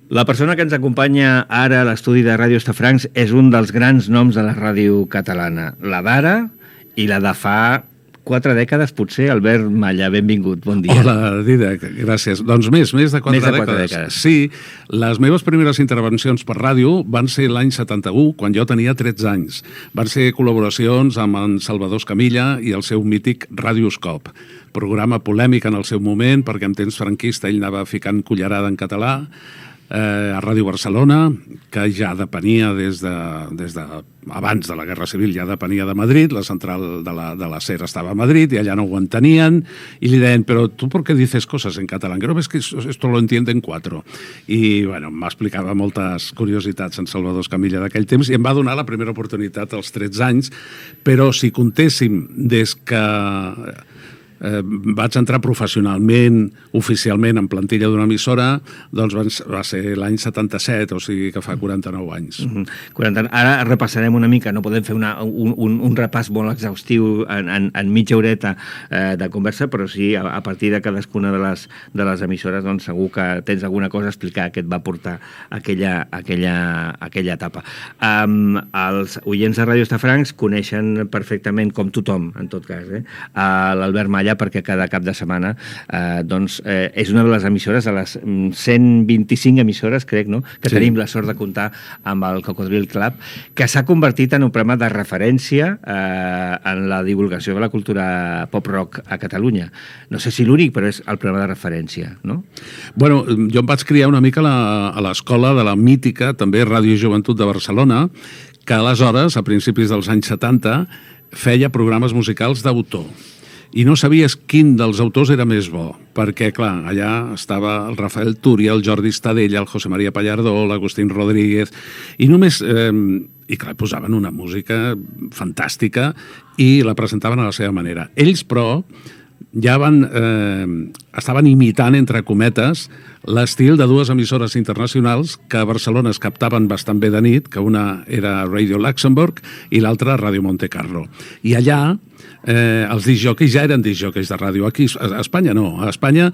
La persona que ens acompanya ara a l'estudi de Ràdio Estafrancs és un dels grans noms de la ràdio catalana. La d'ara i la de fa 4 dècades, potser. Albert Malla, benvingut, bon dia. Hola, Didac, gràcies. Doncs més de 4 dècades. Sí, les meves primeres intervencions per ràdio van ser l'any 71, quan jo tenia 13 anys. Van ser col·laboracions amb en Salvador Escamilla i el seu mític Radioscop, programa polèmic en el seu moment, perquè en temps franquista ell anava ficant cullerada en català, a Ràdio Barcelona, que ja depenia des de abans de la Guerra Civil, ja depenia de Madrid, la central de la SER estava a Madrid i allà no ho entenien, i li deien, però tu per què dices coses en català? Que no ves que esto lo entienden 4. I, bueno, m'explicava moltes curiositats en Salvador Escamilla d'aquell temps i em va donar la primera oportunitat als 13 anys, però si contéssim des que vaig entrar professionalment, oficialment, en plantilla d'una emissora, doncs va ser l'any 77, o sigui que fa 49 anys. 40. Ara repassarem una mica, no podem fer un repàs molt exhaustiu en mitja horeta de conversa, però sí, a partir de cadascuna de les emissores, doncs segur que tens alguna cosa a explicar que et va portar aquella etapa. Els oients de Ràdio Estafrancs coneixen perfectament, com tothom, en tot cas, l'Albert Malla, perquè cada cap de setmana és una de les emissores, de les 125 emissores, crec, no?, que tenim la sort de comptar amb el Cocodril Club, que s'ha convertit en un programa de referència en la divulgació de la cultura pop-rock a Catalunya. No sé si l'únic, però és el programa de referència, no? Bueno, jo em vaig criar una mica a l'escola de la mítica, també Ràdio i Joventut de Barcelona, que aleshores, a principis dels anys 70, feia programes musicals d'autor. I no sabies quin dels autors era més bo, perquè, clar, allà estava el Rafael Túria, el Jordi Estadella, el José María Pallardó, l'Agustín Rodríguez, i només... I, clar, posaven una música fantàstica i la presentaven a la seva manera. Ells, però, ja estaven imitant, entre cometes, l'estil de 2 emissores internacionals que a Barcelona es captaven bastant bé de nit, que una era Radio Luxemburg i l'altra Radio Monte Carlo. I allà els discjòqueis ja eren discjòqueis de ràdio. Aquí a Espanya no. A Espanya,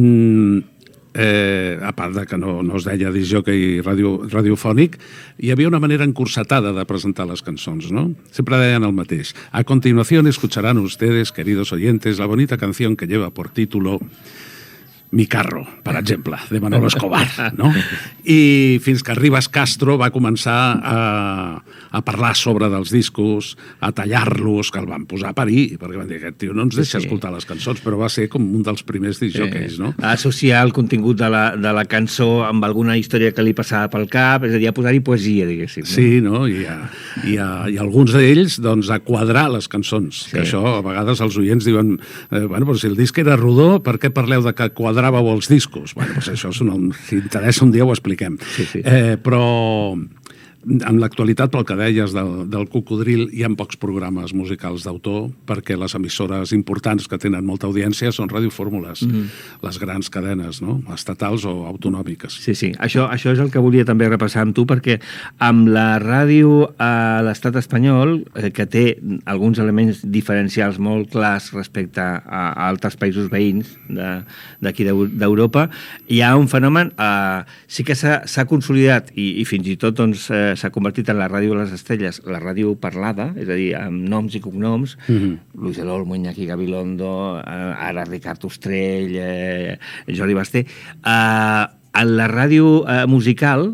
a part de que no es deia discjòquei radiofònic, hi havia una manera encursetada de presentar les cançons, ¿no? Sempre deien el mateix. A continuación escucharán ustedes, queridos oyentes, la bonita canción que lleva por título Mi carro, per exemple, de Manolo Escobar, no? I fins que Ribas Castro va començar a parlar sobre dels discos, a tallar-los, que el van posar a parir, perquè van dir, aquest tio no ens deixa escoltar les cançons, però va ser com un dels primers discjòqueis, no? Associar el contingut de la cançó amb alguna història que li passava pel cap, és a dir, a posar-hi poesia, diguéssim. No? Sí, no? I alguns d'ells, doncs, a quadrar les cançons, que això, a vegades, els oients diuen, bueno, però si el disc era rodó, per què parleu de que quadràveu els discos? Bueno, doncs això, si interessa un dia ho expliquem. Però en l'actualitat, pel que deies del Cocodril, hi ha pocs programes musicals d'autor, perquè les emissores importants que tenen molta audiència són radiofórmules, les grans cadenes, no?, estatals o autonòmiques. Sí. Això és el que volia també repassar amb tu, perquè amb la ràdio a l'estat espanyol, que té alguns elements diferencials molt clars respecte a altres països veïns d'aquí d'Europa, hi ha un fenomen, sí que s'ha consolidat i fins i tot doncs s'ha convertit en la ràdio de les estrelles, la ràdio parlada, és a dir, amb noms i cognoms, Luis del Olmo, Iñaki Gabilondo, ara Ricard Ostrell, Jordi Basté. En la ràdio musical,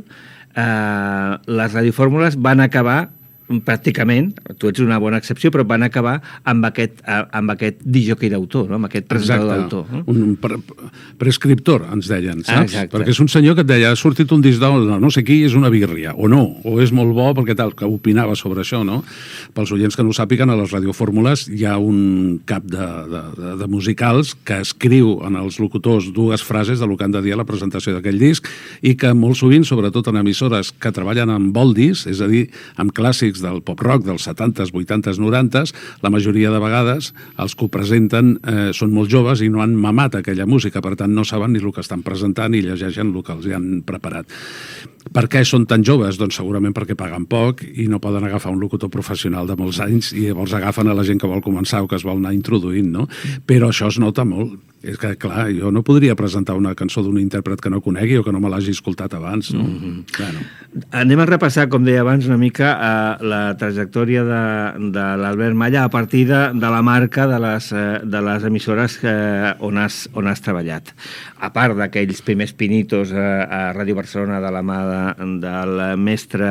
les radiofórmules van acabar pràcticament, tu ets una bona excepció, però van acabar amb aquest discjòquei d'autor, no? Amb aquest presentador d'autor. Un prescriptor, ens deien, saps? Perquè és un senyor que et deia, ha sortit un disc no sé qui, és una birria, o no, o és molt bo, perquè tal, que opinava sobre això, no? Pels oients que no ho sàpiguen, a les radiofórmules hi ha un cap de musicals que escriu en els locutors 2 frases del que han de dir a la presentació d'aquell disc i que molt sovint, sobretot en emissores que treballen amb oldies, és a dir, amb clàssics del pop-rock dels 70s, 80s, 90s, la majoria de vegades els que ho presenten són molt joves i no han mamat aquella música, per tant no saben ni el que estan presentant i llegeixen el que els han preparat. Per què són tan joves? Doncs segurament perquè paguen poc i no poden agafar un locutor professional de molts anys i llavors agafen a la gent que vol començar o que es vol anar introduint, no? Però això es nota molt. És que, clar, jo no podria presentar una cançó d'un intèrpret que no conegui o que no me l'hagi escoltat abans, no? Bueno. Anem a repassar, com deia abans, una mica la trajectòria de l'Albert Malla a partir de la marca de les emissores on has treballat. A part d'aquells primers pinitos a Ràdio Barcelona de la mà del mestre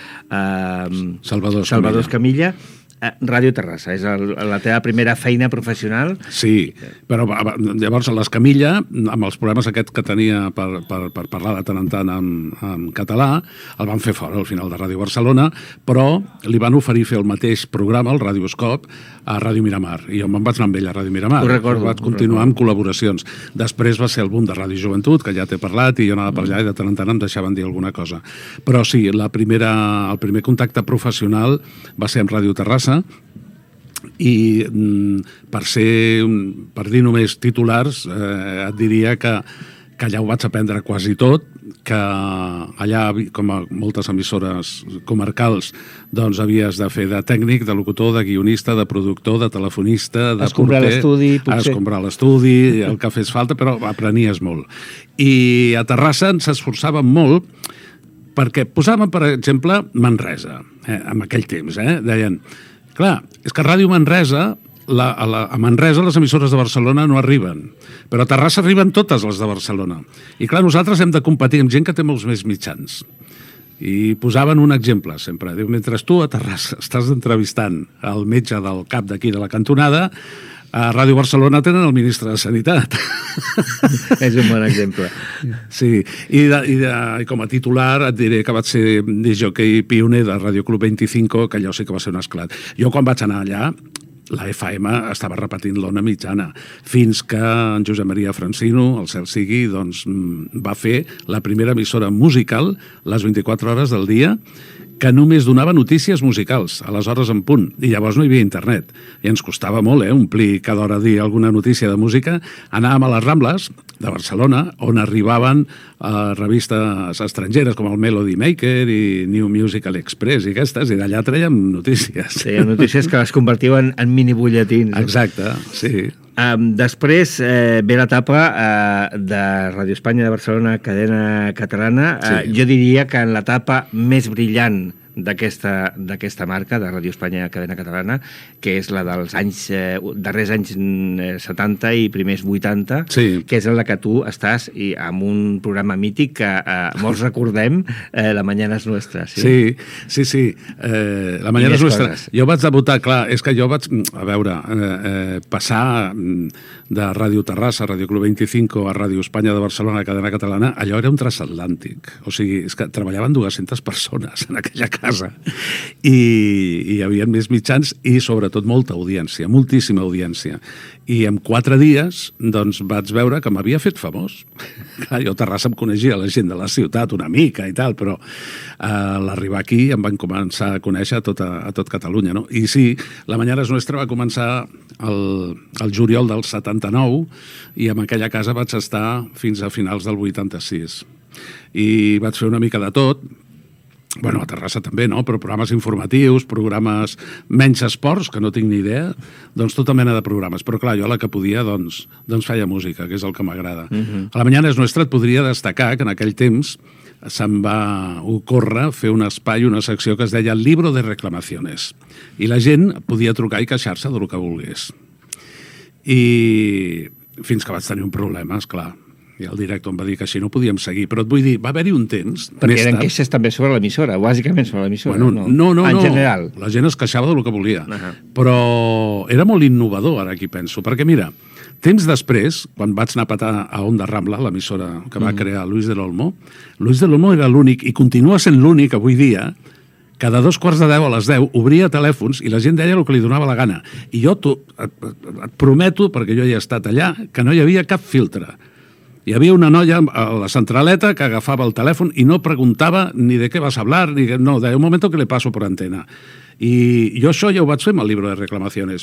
Salvador Escamilla, Ràdio Terrassa, és la teva primera feina professional? Sí, però llavors l'Escamilla, amb els problemes aquests que tenia per parlar de tant en tant en català, el van fer fora al final de Ràdio Barcelona, però li van oferir fer el mateix programa, el Radioscop, a Ràdio Miramar, i jo me'n vaig anar amb ell a Ràdio Miramar. Ho recordo. Vaig continuar amb col·laboracions. Després va ser el boom de Ràdio Joventut, que ja t'he parlat, i jo anava per allà i de tant en tant em deixaven dir alguna cosa. Però sí, el primer contacte professional va ser amb Ràdio Terrassa, i per dir només titulars, et diria que allà ho vaig aprendre quasi tot, que allà, com a moltes emissores comarcals, doncs havies de fer de tècnic, de locutor, de guionista, de productor, de telefonista, de escombrar l'estudi, potser. Escombrar l'estudi, el que fes falta, però aprenies molt. I a Terrassa ens esforçàvem molt perquè posàvem, per exemple, Manresa, en aquell temps, deien, clar, és que Ràdio Manresa, a Manresa les emissores de Barcelona no arriben, però a Terrassa arriben totes les de Barcelona. I clar, nosaltres hem de competir amb gent que té molts més mitjans. I posaven un exemple sempre. Diu, mentre tu a Terrassa estàs entrevistant el metge del cap d'aquí de la cantonada, a Ràdio Barcelona tenen el ministre de Sanitat. És un bon exemple. Sí, i com a titular et diré que vaig ser discjòquei pioner de Radio Club 25, que allò sí que va ser un esclat. Jo quan vaig anar allà, la FM estava repetint l'ona mitjana, fins que en Josep Maria Francino, el cel sigui, doncs, va fer la primera emissora musical les 24 hores del dia, que només donava notícies musicals, a les hores en punt, i llavors no hi havia internet. I ens costava molt, omplir cada hora dir alguna notícia de música. Anàvem a les Rambles de Barcelona, on arribaven revistes estrangeres com el Melody Maker i New Musical Express i aquestes, i d'allà traiem notícies. Traiem notícies que les convertiu en mini-butlletins. Exacte, sí. Després ve l'etapa de Ràdio Espanya de Barcelona, cadena catalana. Sí. Jo diria que en l'etapa més brillant d'aquesta marca, de Ràdio Espanya cadena catalana, que és la dels darrers anys 70 i primers 80, sí, que és en la que tu estàs amb un programa mític que molts recordem, La Mañana es Nuestra. Sí. La Mañana es Nuestra. Jo vaig debutar, clar, és que jo vaig, a veure, passar de Ràdio Terrassa, Ràdio Club 25, a Ràdio Espanya de Barcelona, cadena catalana, allò era un transatlàntic. O sigui, és que treballaven 200 persones en aquella casa. I hi havia més mitjans i, sobretot, molta audiència, moltíssima audiència. I en 4 dies, doncs, vaig veure que m'havia fet famós. Clar, jo a Terrassa em coneixia la gent de la ciutat una mica i tal, però a l'arribar aquí em van començar a conèixer a tot Catalunya, no? I sí, La Mañana es Nuestra va començar el juliol del 79 i en aquella casa vaig estar fins a finals del 86. I vaig fer una mica de tot. Bueno, a Terrassa també, no? Però programes informatius, programes menys esports, que no tinc ni idea, doncs tota mena de programes. Però clar, jo la que podia, doncs feia música, que és el que m'agrada. A La Mañana es Nuestra et podria destacar que en aquell temps se'm va ocórrer fer un espai, una secció que es deia Libro de Reclamaciones. I la gent podia trucar i queixar-se del que volgués. I fins que vaig tenir un problema, esclar. I el director em va dir que així no podíem seguir. Però et vull dir, va haver-hi un temps... Perquè eren queixes també sobre l'emissora, bàsicament sobre l'emissora. Bueno, no. En general. La gent es queixava del que volia. Però era molt innovador, ara aquí penso. Perquè mira, temps després, quan vaig anar a petar a Onda Rambla, l'emissora que va crear Luis del Olmo era l'únic, i continua sent l'únic avui dia, que de 9:45 a les 10 obria telèfons i la gent deia el que li donava la gana. I jo et prometo, perquè jo hi he estat allà, que no hi havia cap filtre. Hi havia una noia a la centraleta que agafava el telèfon i no preguntava ni de què vas hablar, ni no, de un moment que le paso por antena. I jo això ja ho vaig fer amb el Libro de Reclamaciones,